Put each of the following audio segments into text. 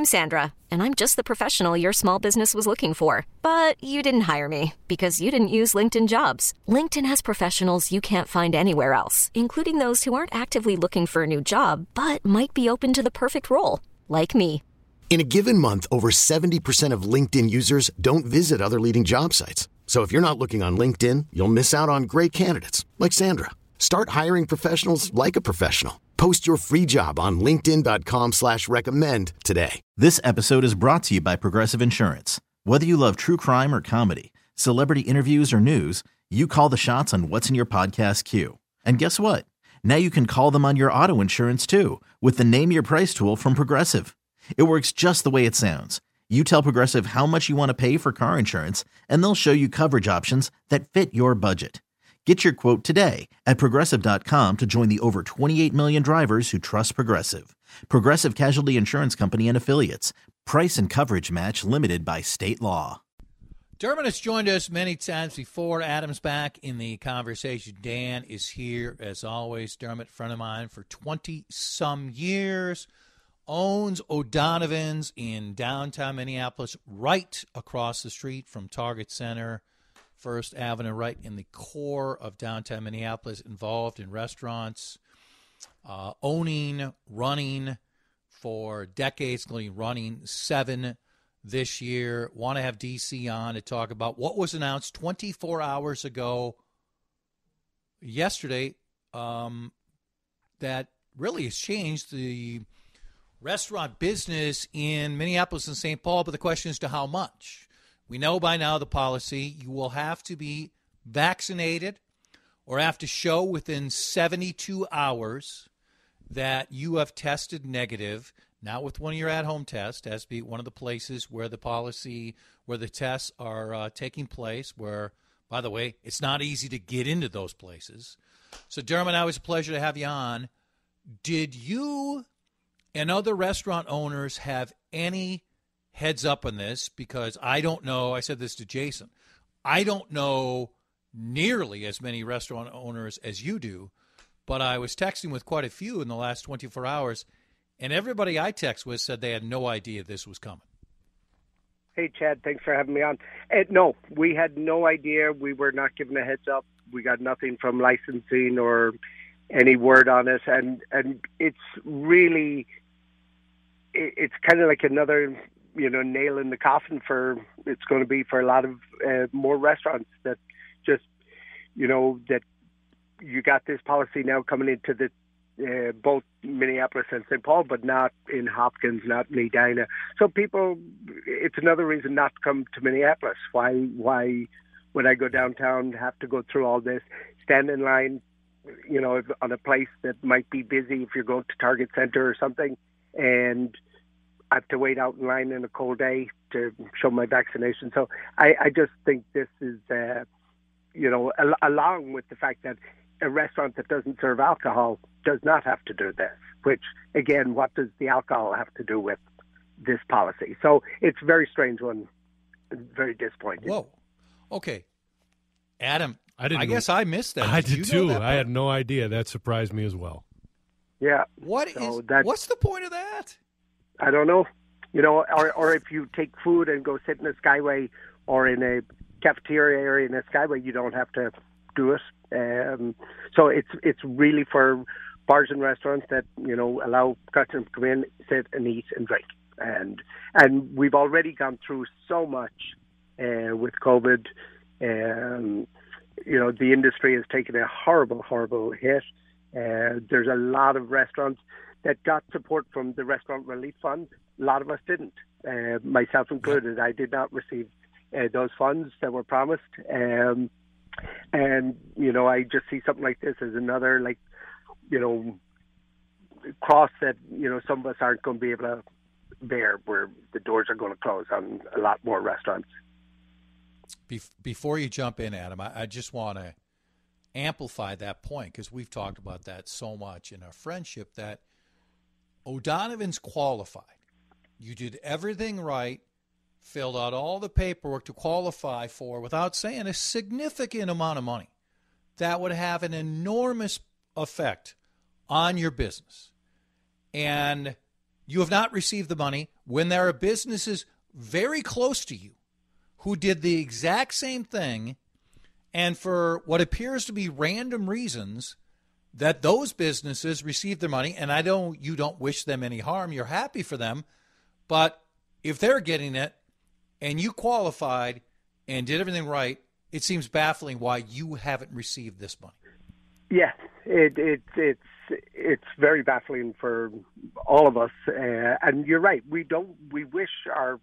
I'm Sandra, and I'm just the professional your small business was looking for. But you didn't hire me because you didn't use LinkedIn Jobs. LinkedIn has professionals you can't find anywhere else, including those who aren't actively looking for a new job, but might be open to the perfect role, like me. In a given month, over 70% of LinkedIn users don't visit other leading job sites. So if you're not looking on LinkedIn, you'll miss out on great candidates like Sandra. Start hiring professionals like a professional. Post your free job on linkedin.com/recommend today. This episode is brought to you by Progressive Insurance. Whether you love true crime or comedy, celebrity interviews or news, you call the shots on what's in your podcast queue. And guess what? Now you can call them on your auto insurance too with the Name Your Price tool from Progressive. It works just the way it sounds. You tell Progressive how much you want to pay for car insurance, and they'll show you coverage options that fit your budget. Get your quote today at Progressive.com to join the over 28 million drivers who trust Progressive. Progressive Casualty Insurance Company and Affiliates. Price and coverage match limited by state law. Dermot has joined us many times before. Adam's back in the conversation. Dan is here as always. Dermot, friend of mine for 20-some years. Owns O'Donovan's in downtown Minneapolis, right across the street from Target Center. First Avenue, right in the core of downtown Minneapolis, involved in restaurants, owning, running for decades, including running 7 this year. Want to have DC on to talk about what was announced 24 hours ago yesterday that really has changed the restaurant business in Minneapolis and St. Paul, but the question is to how much. We know by now the policy, you will have to be vaccinated or have to show within 72 hours that you have tested negative, not with one of your at-home tests, as be one of the places where the policy, where the tests are taking place, where, by the way, it's not easy to get into those places. So, Dermot, it was a pleasure to have you on. Did you and other restaurant owners have any heads up on this? Because I don't know, I said this to Jason, I don't know nearly as many restaurant owners as you do, but I was texting with quite a few in the last 24 hours, and everybody I text with said they had no idea this was coming. Hey, Chad, thanks for having me on. No, we had no idea. We were not given a heads up. We got nothing from licensing or any word on it, and it's really, it's kind of like another, nail in the coffin it's going to be for a lot of more restaurants that just, that you got this policy now coming into the both Minneapolis and St. Paul, but not in Hopkins, not in Edina. So people, it's another reason not to come to Minneapolis. Why would I go downtown, have to go through all this, stand in line, on a place that might be busy if you're going to Target Center or something, and I have to wait out in line in a cold day to show my vaccination. So I just think this is, along with the fact that a restaurant that doesn't serve alcohol does not have to do this, which, again, what does the alcohol have to do with this policy? So it's a very strange one, very disappointing. Whoa. Okay. Adam, I guess I missed that. I did too. I had no idea. That surprised me as well. Yeah. What's the point of that? I don't know. Or if you take food and go sit in a Skyway or in a cafeteria area in a Skyway, you don't have to do it. So it's really for bars and restaurants that, allow customers to come in, sit and eat and drink. And we've already gone through so much with COVID. The industry has taken a horrible, horrible hit. There's a lot of restaurants that got support from the Restaurant Relief Fund. A lot of us didn't, myself included. I did not receive those funds that were promised. And, I just see something like this as another, cross that, some of us aren't going to be able to bear, where the doors are going to close on a lot more restaurants. Before you jump in, Adam, I just want to amplify that point, because we've talked about that so much in our friendship, that O'Donovan's qualified. You did everything right, filled out all the paperwork to qualify for, without saying, a significant amount of money that would have an enormous effect on your business. And you have not received the money when there are businesses very close to you who did the exact same thing, and for what appears to be random reasons that those businesses received their money, and you don't wish them any harm, you're happy for them, but if they're getting it and you qualified and did everything right, it seems baffling why you haven't received this money. Yeah, it's very baffling for all of us, and you're right. We wish our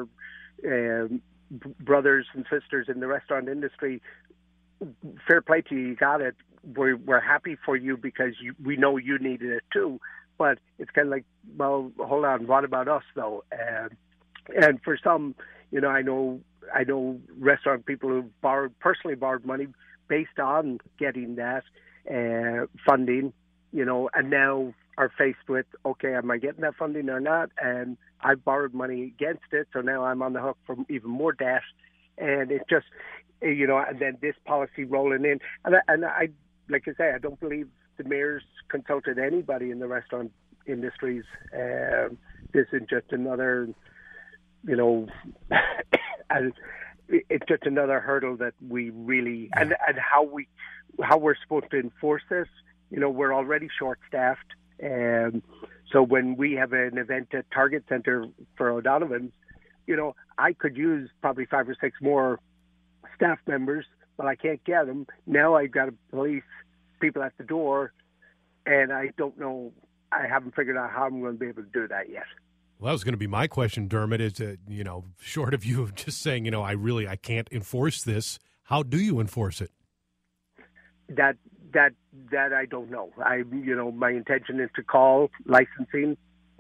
brothers and sisters in the restaurant industry, fair play to you. You got it. We're happy for you because we know you needed it too. But it's kind of like, well, hold on. What about us though? And for some, I know restaurant people who personally borrowed money based on getting that funding, and now are faced with, okay, am I getting that funding or not? And I borrowed money against it, so now I'm on the hook for even more debt. And it just, and then this policy rolling in. And I, like I say, I don't believe the mayor's consulted anybody in the restaurant industries. This is just another, it's just another hurdle that we really, and how we're supposed to enforce this. We're already short-staffed. So when we have an event at Target Center for O'Donovan's, I could use probably 5 or 6 more staff members, but I can't get them. Now I've got to police people at the door, and I don't know. I haven't figured out how I'm going to be able to do that yet. Well, that was going to be my question, Dermot, is, short of you just saying, I can't enforce this, how do you enforce it? That I don't know. My intention is to call licensing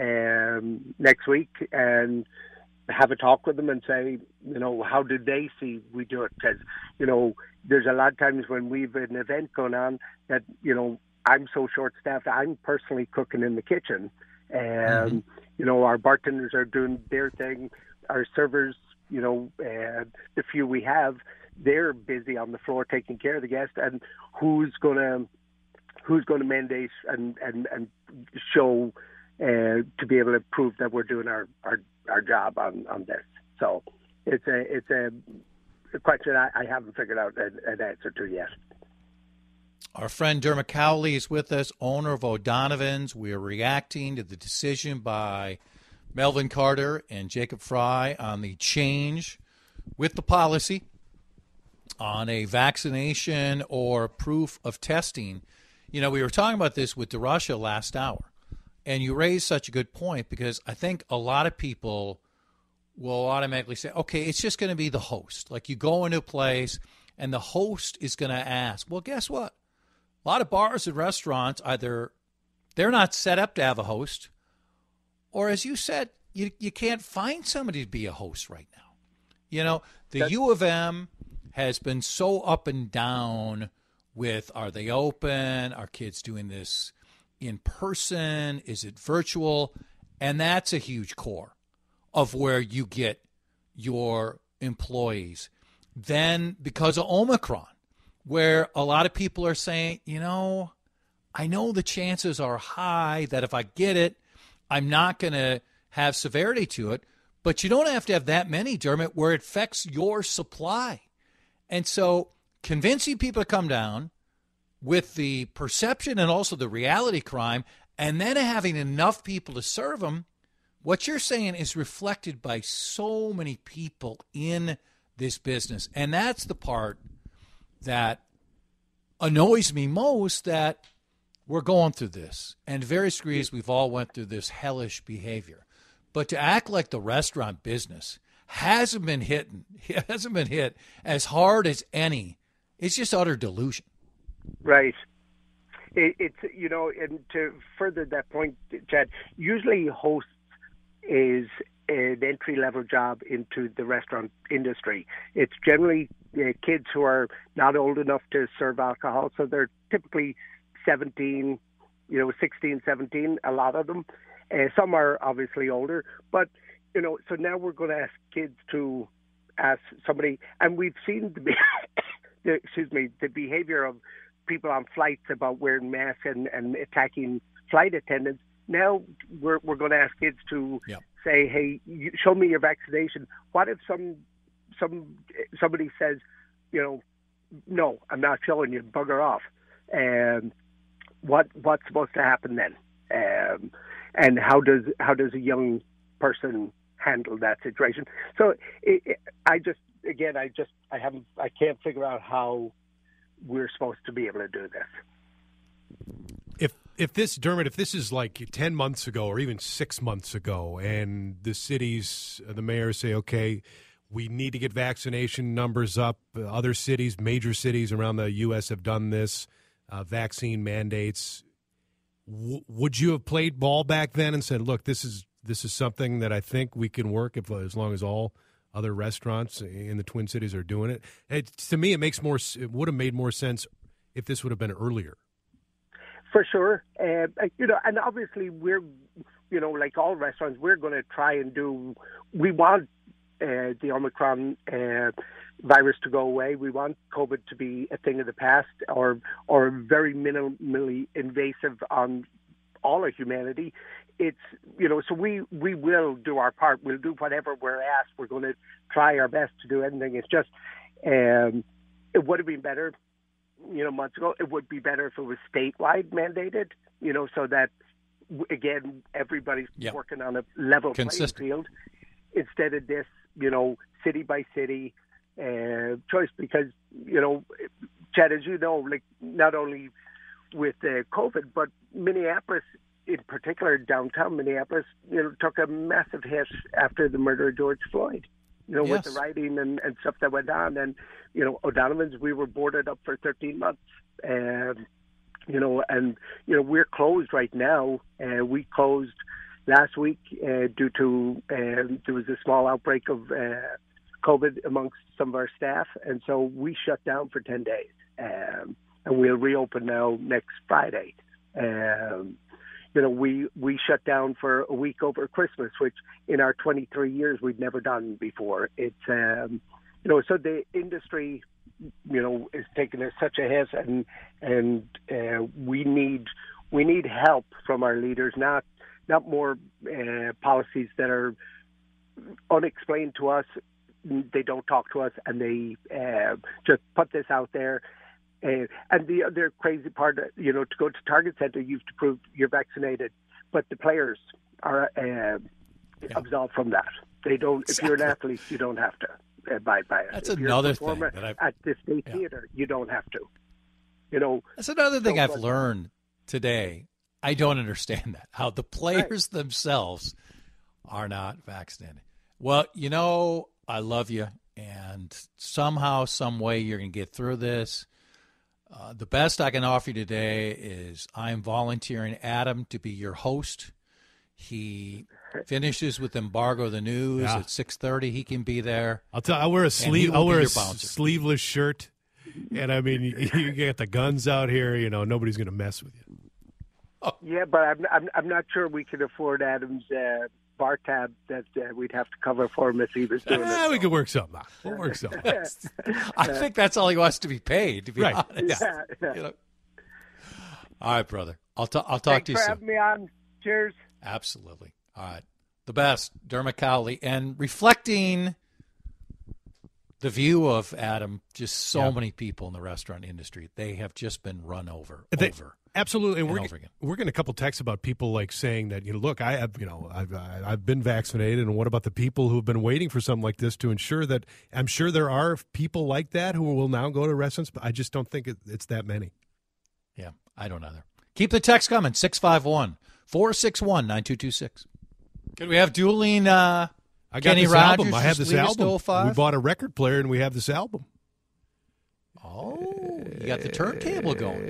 next week and have a talk with them and say, how did they see we do it? Because, there's a lot of times when we've an event going on that, I'm so short-staffed, I'm personally cooking in the kitchen. And, our bartenders are doing their thing. Our servers, the few we have, they're busy on the floor taking care of the guests. And who's going to mandate and show to be able to prove that we're doing our job on this? So it's a question I haven't figured out an answer to yet. Our friend Dermot Cowley is with us, owner of O'Donovan's. We are reacting to the decision by Melvin Carter and Jacob Fry on the change with the policy on a vaccination or proof of testing. We were talking about this with DeRusha last hour, and you raised such a good point because I think a lot of people will automatically say, okay, it's just going to be the host. Like you go into a place and the host is going to ask, well, guess what? A lot of bars and restaurants, either they're not set up to have a host, or as you said, you can't find somebody to be a host right now. The U of M has been so up and down with, are they open? Are kids doing this in person? Is it virtual? And that's a huge core of where you get your employees. Then because of Omicron, where a lot of people are saying, I know the chances are high that if I get it, I'm not going to have severity to it, but you don't have to have that many, Dermot, where it affects your supply. And so convincing people to come down with the perception and also the reality crime, and then having enough people to serve them, what you're saying is reflected by so many people in this business. And that's the part that annoys me most, that we're going through this. And to various degrees, we've all went through this hellish behavior. But to act like the restaurant business hasn't been hit as hard as any, it's just utter delusion. Right. It's, and to further that point, Chad, usually hosts is an entry-level job into the restaurant industry. It's generally kids who are not old enough to serve alcohol, so they're typically 17, 16, 17, a lot of them. Some are obviously older, but, so now we're going to ask kids to ask somebody, and we've seen the behavior of people on flights about wearing masks and attacking flight attendants. Now we're going to ask kids to say, hey, show me your vaccination. What if somebody says, no, I'm not showing you, bugger off. What's supposed to happen then? And how does a young person handle that situation? So I can't figure out how we're supposed to be able to do this. If this, Dermot, if this is like 10 months ago or even 6 months ago, and the mayors say, okay, we need to get vaccination numbers up. Other cities, major cities around the U.S. have done this, vaccine mandates. Would you have played ball back then and said, look, this is something that I think we can work as long as all other restaurants in the Twin Cities are doing it? To me, it would have made more sense if this would have been earlier. For sure. And obviously we're, like all restaurants, we're going to try and we want the Omicron virus to go away. We want COVID to be a thing of the past or very minimally invasive on all of humanity. It's, so we will do our part. We'll do whatever we're asked. We're going to try our best to do anything. It's just, it would have been better, months ago. It would be better if it was statewide mandated, so that, again, everybody's working on a level playing field instead of this, city by city choice. Because, Chad, as you know, like not only with COVID, but Minneapolis, in particular, downtown Minneapolis, took a massive hit after the murder of George Floyd. With the rioting and stuff that went on. And, O'Donovan's, we were boarded up for 13 months. We're closed right now. We closed last week due to there was a small outbreak of COVID amongst some of our staff. And so we shut down for 10 days. And we'll reopen now next Friday. We shut down for a week over Christmas, which in our 23 years we'd never done before. It's, so the industry, is taking such a hit, and we need help from our leaders, not more policies that are unexplained to us. They don't talk to us, and they just put this out there. And the other crazy part, to go to Target Center, you have to prove you're vaccinated. But the players are absolved from that. They don't. Exactly. If you're an athlete, you don't have to abide by it. That's if another you're a performer thing at the State Theater, you don't have to. That's another thing I've learned today. I don't understand that, how the players themselves are not vaccinated. Well, I love you, and somehow, some way, you're going to get through this. The best I can offer you today is I'm volunteering Adam to be your host. He finishes with Embargo the News at 6:30. He can be there. I'll wear a sleeveless shirt, and I mean, you get the guns out here. Nobody's going to mess with you. Oh. Yeah, but I'm not sure we can afford Adam's bar tab that we'd have to cover for him if he was doing it. We could work something out. We'll work something out. I think that's all he wants to be paid, to be honest. Yeah. All right, brother. I'll talk to you soon. Thanks for having me on. Cheers. Absolutely. All right. The best, Dermot Cowley. And reflecting the view of Adam, just so many people in the restaurant industry, they have just been run over. Absolutely, and we're getting a couple texts about people like saying that look, I've been vaccinated, and what about the people who have been waiting for something like this to ensure that? I'm sure there are people like that who will now go to restaurants, but I just don't think it's that many. Yeah, I don't either. Keep the text coming 651-461-9226. Could we have dueling? I got Kenny this Rogers album. I have this album. We bought a record player, and we have this album. Oh, you got the turntable going.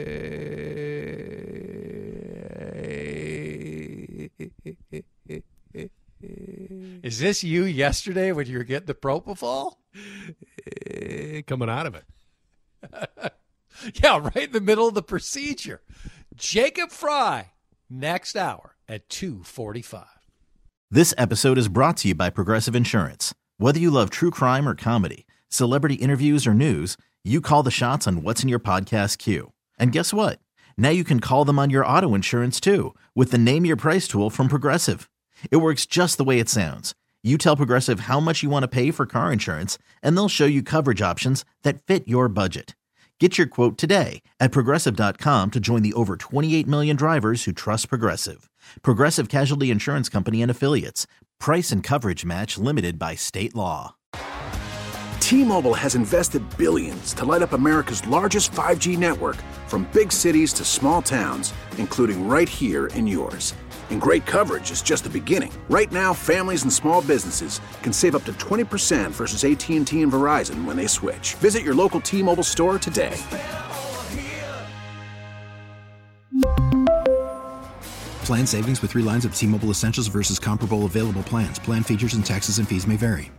Is this you yesterday when you were getting the propofol? Coming out of it. Yeah, right in the middle of the procedure. Jacob Fry, next hour at 2:45. This episode is brought to you by Progressive Insurance. Whether you love true crime or comedy, celebrity interviews or news, you call the shots on what's in your podcast queue. And guess what? Now you can call them on your auto insurance too with the Name Your Price tool from Progressive. It works just the way it sounds. You tell Progressive how much you want to pay for car insurance, and they'll show you coverage options that fit your budget. Get your quote today at Progressive.com to join the over 28 million drivers who trust Progressive. Progressive Casualty Insurance Company and Affiliates. Price and coverage match limited by state law. T-Mobile has invested billions to light up America's largest 5G network, from big cities to small towns, including right here in yours. And great coverage is just the beginning. Right now, families and small businesses can save up to 20% versus AT&T and Verizon when they switch. Visit your local T-Mobile store today. Plan savings with 3 lines of T-Mobile Essentials versus comparable available plans. Plan features and taxes and fees may vary.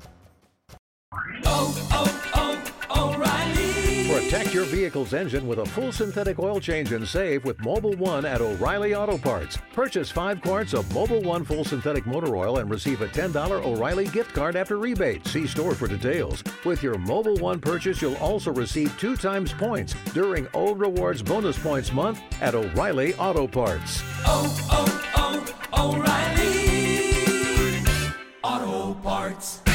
Protect your vehicle's engine with a full synthetic oil change and save with Mobil 1 at O'Reilly Auto Parts. Purchase 5 quarts of Mobil 1 full synthetic motor oil and receive a $10 O'Reilly gift card after rebate. See store for details. With your Mobil 1 purchase, you'll also receive 2 times points during O Rewards Bonus Points Month at O'Reilly Auto Parts. O'Reilly Auto Parts.